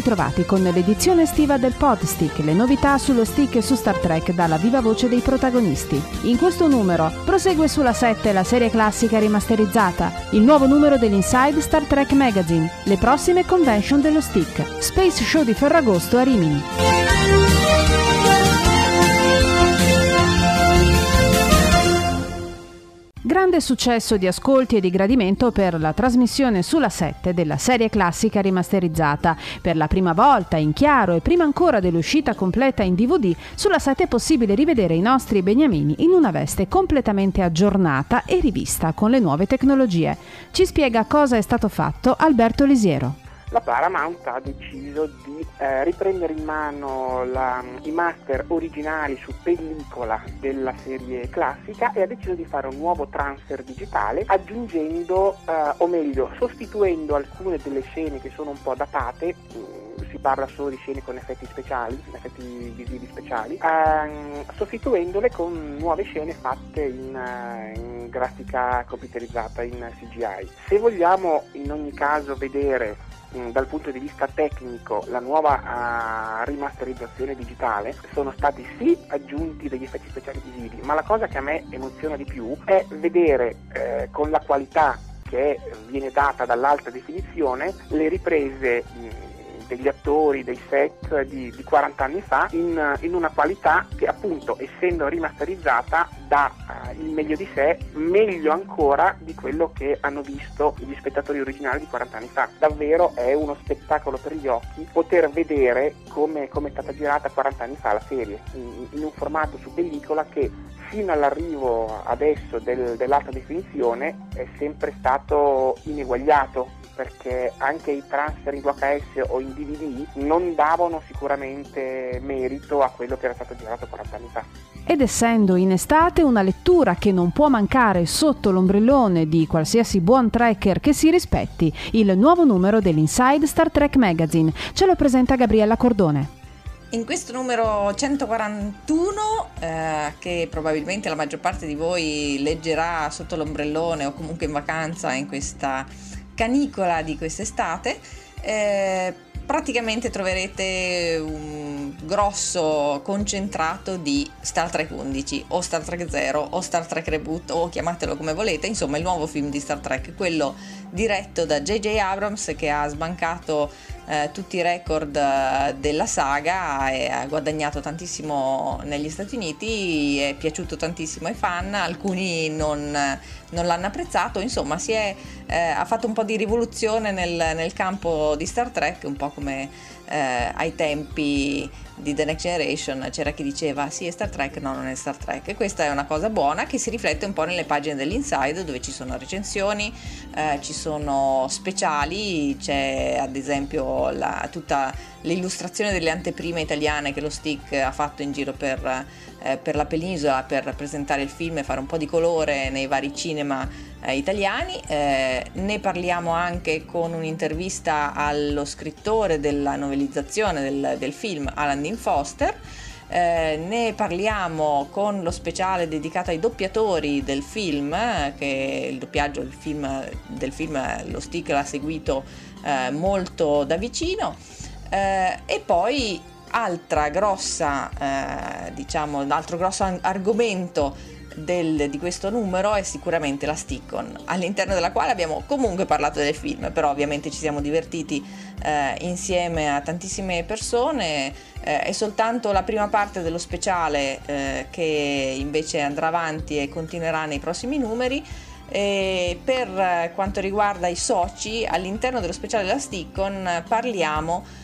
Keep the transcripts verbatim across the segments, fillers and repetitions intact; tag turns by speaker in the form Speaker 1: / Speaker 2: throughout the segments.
Speaker 1: ritrovati con l'edizione estiva del Podstick, le novità sullo stick e su Star Trek dalla viva voce dei protagonisti. In questo numero prosegue sulla sette la serie classica rimasterizzata, il nuovo numero dell'Inside Star Trek Magazine, le prossime convention dello stick, Space Show di Ferragosto a Rimini. Grande successo di ascolti e di gradimento per la trasmissione sulla sette della serie classica rimasterizzata. Per la prima volta in chiaro e prima ancora dell'uscita completa in D V D, sulla sette è possibile rivedere i nostri beniamini in una veste completamente aggiornata e rivista con le nuove tecnologie. Ci spiega cosa è stato fatto Alberto Lisiero.
Speaker 2: La Paramount ha deciso di eh, riprendere in mano la, i master originali su pellicola della serie classica e ha deciso di fare un nuovo transfer digitale aggiungendo, eh, o meglio, sostituendo alcune delle scene che sono un po' datate. Si parla solo di scene con effetti speciali, effetti visivi speciali, ehm, sostituendole con nuove scene fatte in, in grafica computerizzata, in C G I. Se vogliamo in ogni caso vedere dal punto di vista tecnico la nuova uh, rimasterizzazione digitale, sono stati sì aggiunti degli effetti speciali visivi, ma la cosa che a me emoziona di più è vedere eh, con la qualità che viene data dall'alta definizione le riprese mh, degli attori, dei set di, di quaranta anni fa in, in una qualità che appunto, essendo rimasterizzata, dà uh, il meglio di sé, meglio ancora di quello che hanno visto gli spettatori originali di quaranta anni fa. Davvero è uno spettacolo per gli occhi poter vedere come, come è stata girata quaranta anni fa la serie in, in un formato su pellicola che fino all'arrivo adesso del, dell'alta definizione è sempre stato ineguagliato, perché anche i transfer in V H S o in D V D non davano sicuramente merito a quello che era stato girato quaranta anni fa.
Speaker 1: Ed essendo in estate, una lettura che non può mancare sotto l'ombrellone di qualsiasi buon trekker che si rispetti, il nuovo numero dell'Inside Star Trek Magazine. Ce lo presenta Gabriella Cordone.
Speaker 3: In questo numero centoquarantuno, eh, che probabilmente la maggior parte di voi leggerà sotto l'ombrellone o comunque in vacanza in questa canicola di quest'estate, eh, praticamente troverete un grosso concentrato di Star Trek undici o Star Trek Zero o Star Trek Reboot o chiamatelo come volete, insomma il nuovo film di Star Trek, quello diretto da J J Abrams, che ha sbancato eh, tutti i record della saga e ha guadagnato tantissimo negli Stati Uniti, è piaciuto tantissimo ai fan, alcuni non, non l'hanno apprezzato, insomma si è, eh, ha fatto un po' di rivoluzione nel, nel campo di Star Trek, un po' come eh, ai tempi di The Next Generation c'era chi diceva sì è Star Trek, no non è Star Trek, e questa è una cosa buona che si riflette un po' nelle pagine dell'Inside, dove ci sono recensioni, eh, ci sono speciali, c'è ad esempio la, tutta l'illustrazione delle anteprime italiane che lo Stick ha fatto in giro per, eh, per la penisola per presentare il film e fare un po' di colore nei vari cinema eh, italiani. Eh, ne parliamo anche con un'intervista allo scrittore della novellizzazione del, del film, Alan Dean Foster. Eh, ne parliamo con lo speciale dedicato ai doppiatori del film, eh, che il doppiaggio del film, del film lo Stick l'ha seguito eh, molto da vicino. Eh, e poi altra grossa eh, diciamo altro grosso argomento del, di questo numero è sicuramente la Stick-On, all'interno della quale abbiamo comunque parlato del film, però ovviamente ci siamo divertiti eh, insieme a tantissime persone. Eh, è soltanto la prima parte dello speciale eh, che invece andrà avanti e continuerà nei prossimi numeri. E per quanto riguarda i soci, all'interno dello speciale della Stick-On parliamo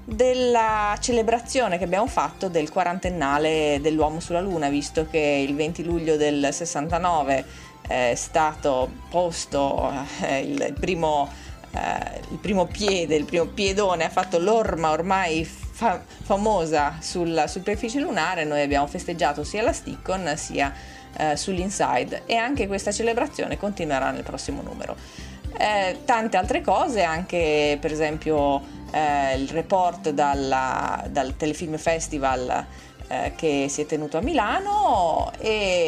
Speaker 3: della celebrazione che abbiamo fatto del quarantennale dell'uomo sulla Luna, visto che il venti luglio del sessantanove è stato posto eh, il primo eh, il primo piede, il primo piedone, ha fatto l'orma ormai fa- famosa sulla superficie lunare. Noi abbiamo festeggiato sia la Stick-On sia eh, sull'Inside, e anche questa celebrazione continuerà nel prossimo numero. Eh, tante altre cose, anche per esempio eh, il report dalla, dal Telefilm Festival eh, che si è tenuto a Milano, e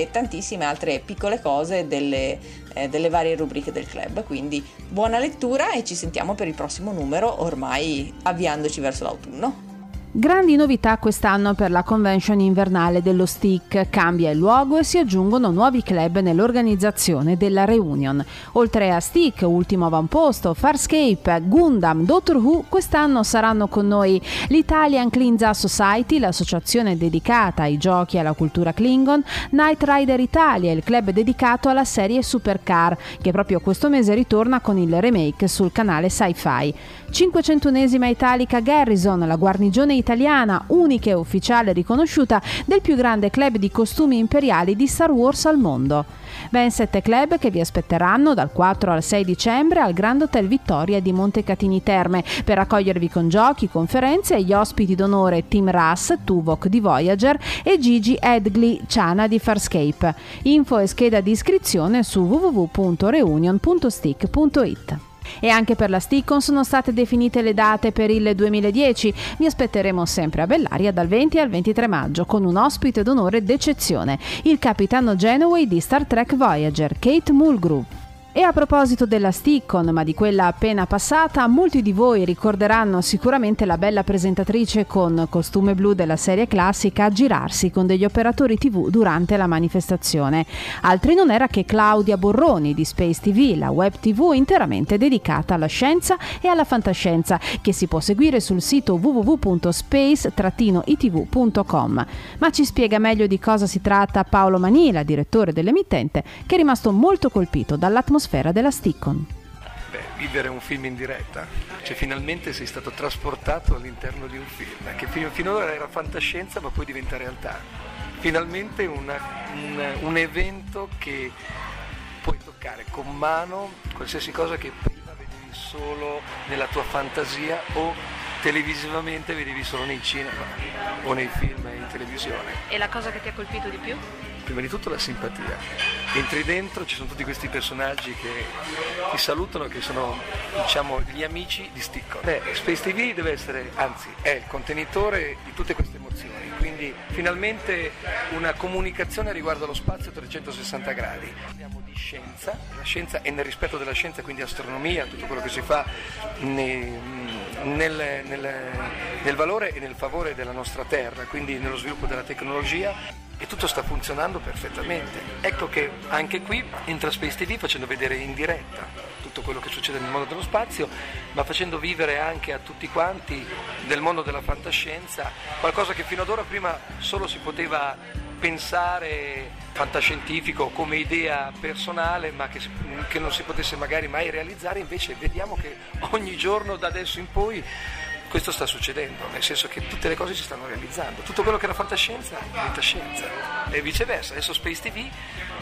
Speaker 3: e tantissime altre piccole cose delle, eh, delle varie rubriche del club. Quindi buona lettura e ci sentiamo per il prossimo numero, ormai avviandoci verso l'autunno.
Speaker 1: Grandi novità quest'anno per la convention invernale dello Stick, cambia il luogo e si aggiungono nuovi club nell'organizzazione della reunion. Oltre a Stick, Ultimo Avamposto, Farscape, Gundam, Doctor Who, quest'anno saranno con noi l'Italian Klinza Society, l'associazione dedicata ai giochi e alla cultura Klingon, Knight Rider Italia, il club dedicato alla serie Supercar, che proprio questo mese ritorna con il remake sul canale Sci-Fi. cinquecentunesima Italica Garrison, la guarnigione italiana, unica e ufficiale riconosciuta del più grande club di costumi imperiali di Star Wars al mondo. Ben sette club che vi aspetteranno dal quattro al sei dicembre al Grand Hotel Vittoria di Montecatini Terme per accogliervi con giochi, conferenze e gli ospiti d'onore Tim Russ, Tuvok di Voyager e Gigi Edgley, Chana di Farscape. Info e scheda di iscrizione su w w w punto reunion punto stick punto it. E anche per la Stickon sono state definite le date per il duemiladieci. Vi aspetteremo sempre a Bellaria dal venti al ventitré maggio con un ospite d'onore d'eccezione, il capitano Genoway di Star Trek Voyager, Kate Mulgrew. E a proposito della Stickon, ma di quella appena passata, molti di voi ricorderanno sicuramente la bella presentatrice con costume blu della serie classica a girarsi con degli operatori tivù durante la manifestazione. Altri non era che Claudia Borroni di Space ti vu, la web tivù interamente dedicata alla scienza e alla fantascienza, che si può seguire sul sito w w w punto space i t v punto com. Ma ci spiega meglio di cosa si tratta Paolo Manila, direttore dell'emittente, che è rimasto molto colpito dall'atmosfera della Stickon.
Speaker 4: Beh, vivere un film in diretta, cioè finalmente sei stato trasportato all'interno di un film che fino, finora era fantascienza ma poi diventa realtà. Finalmente una, un, un evento che puoi toccare con mano, qualsiasi cosa che prima vedevi solo nella tua fantasia o televisivamente vedevi solo nei cinema o nei film in televisione.
Speaker 1: E la cosa che ti ha colpito di più?
Speaker 4: Prima di tutto la simpatia. Entri dentro, ci sono tutti questi personaggi che ti salutano, che sono, diciamo, gli amici di Stickon. Beh, Space ti vu deve essere, anzi, è il contenitore di tutte queste emozioni, quindi finalmente una comunicazione riguardo allo spazio a trecentosessanta gradi. Parliamo di scienza, la scienza è nel rispetto della scienza, quindi astronomia, tutto quello che si fa nei, nel, nel, nel valore e nel favore della nostra Terra, quindi nello sviluppo della tecnologia. E tutto sta funzionando perfettamente. Ecco che anche qui entra Space ti vu facendo vedere in diretta tutto quello che succede nel mondo dello spazio, ma facendo vivere anche a tutti quanti nel mondo della fantascienza qualcosa che fino ad ora prima solo si poteva pensare fantascientifico come idea personale, ma che, che non si potesse magari mai realizzare. Invece vediamo che ogni giorno da adesso in poi questo sta succedendo, nel senso che tutte le cose si stanno realizzando, tutto quello che era fantascienza diventa scienza e viceversa. Adesso Space ti vu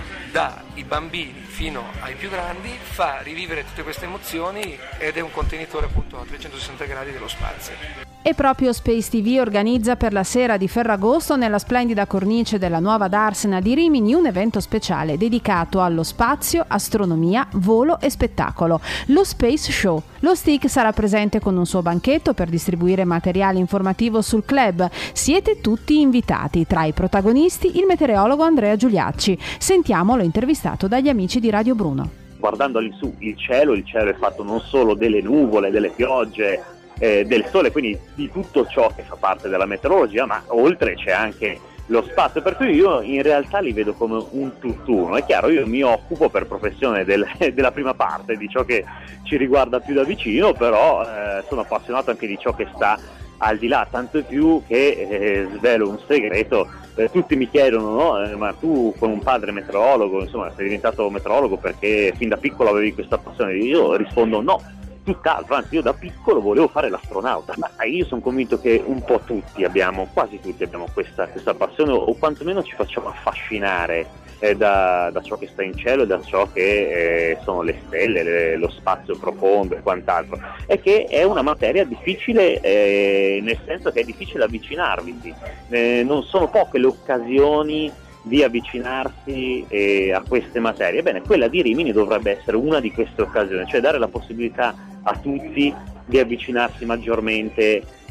Speaker 4: dai bambini fino ai più grandi fa rivivere tutte queste emozioni ed è un contenitore appunto a trecentosessanta gradi dello spazio.
Speaker 1: E proprio Space ti vu organizza per la sera di Ferragosto nella splendida cornice della nuova Darsena di Rimini un evento speciale dedicato allo spazio, astronomia, volo e spettacolo, lo Space Show. Lo Stick sarà presente con un suo banchetto per distribuire materiale informativo sul club. Siete tutti invitati, tra i protagonisti il meteorologo Andrea Giuliacci. Sentiamolo intervistato dagli amici di Radio Bruno.
Speaker 5: Guardando all'insù il cielo, il cielo è fatto non solo delle nuvole, delle piogge, eh, del sole, quindi di tutto ciò che fa parte della meteorologia, ma oltre c'è anche lo spazio, per cui io in realtà li vedo come un tutt'uno. È chiaro, io mi occupo per professione del, della prima parte, di ciò che ci riguarda più da vicino, però eh, sono appassionato anche di ciò che sta al di là, tanto più che eh, svelo un segreto. Eh, tutti mi chiedono, no? Eh, ma tu con un padre meteorologo, insomma, sei diventato meteorologo perché fin da piccolo avevi questa passione? Io rispondo no, tutt'altro, anzi io da piccolo volevo fare l'astronauta, ma io sono convinto che un po' tutti abbiamo, quasi tutti abbiamo questa, questa passione, o quantomeno ci facciamo affascinare eh, da, da ciò che sta in cielo e da ciò che eh, sono le stelle, le, lo spazio profondo e quant'altro, e che è una materia difficile, eh, nel senso che è difficile avvicinarvi, eh, non sono poche le occasioni di avvicinarsi eh, a queste materie. Ebbene, quella di Rimini dovrebbe essere una di queste occasioni, cioè dare la possibilità a tutti di avvicinarsi maggiormente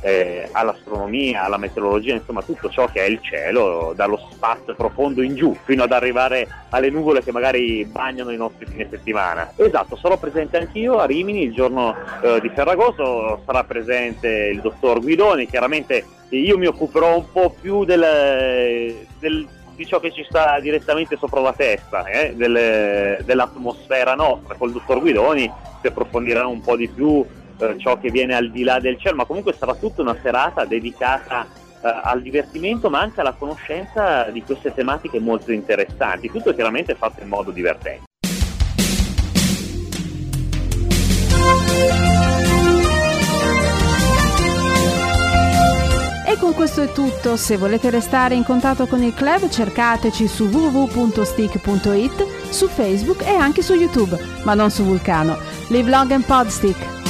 Speaker 5: eh, all'astronomia, alla meteorologia, insomma tutto ciò che è il cielo, dallo spazio profondo in giù fino ad arrivare alle nuvole che magari bagnano i nostri fine settimana. Esatto, sarò presente anch'io a Rimini il giorno eh, di Ferragosto, sarà presente il dottor Guidoni, chiaramente io mi occuperò un po' più del, del di ciò che ci sta direttamente sopra la testa, eh, del, dell'atmosfera nostra. Col dottor Guidoni si approfondirà un po' di più eh, ciò che viene al di là del cielo, ma comunque sarà tutta una serata dedicata eh, al divertimento, ma anche alla conoscenza di queste tematiche molto interessanti, tutto chiaramente fatto in modo divertente.
Speaker 1: E con questo è tutto. Se volete restare in contatto con il club, cercateci su w w w punto stick punto it, su Facebook e anche su YouTube, ma non su Vulcano. Live long and Podstick!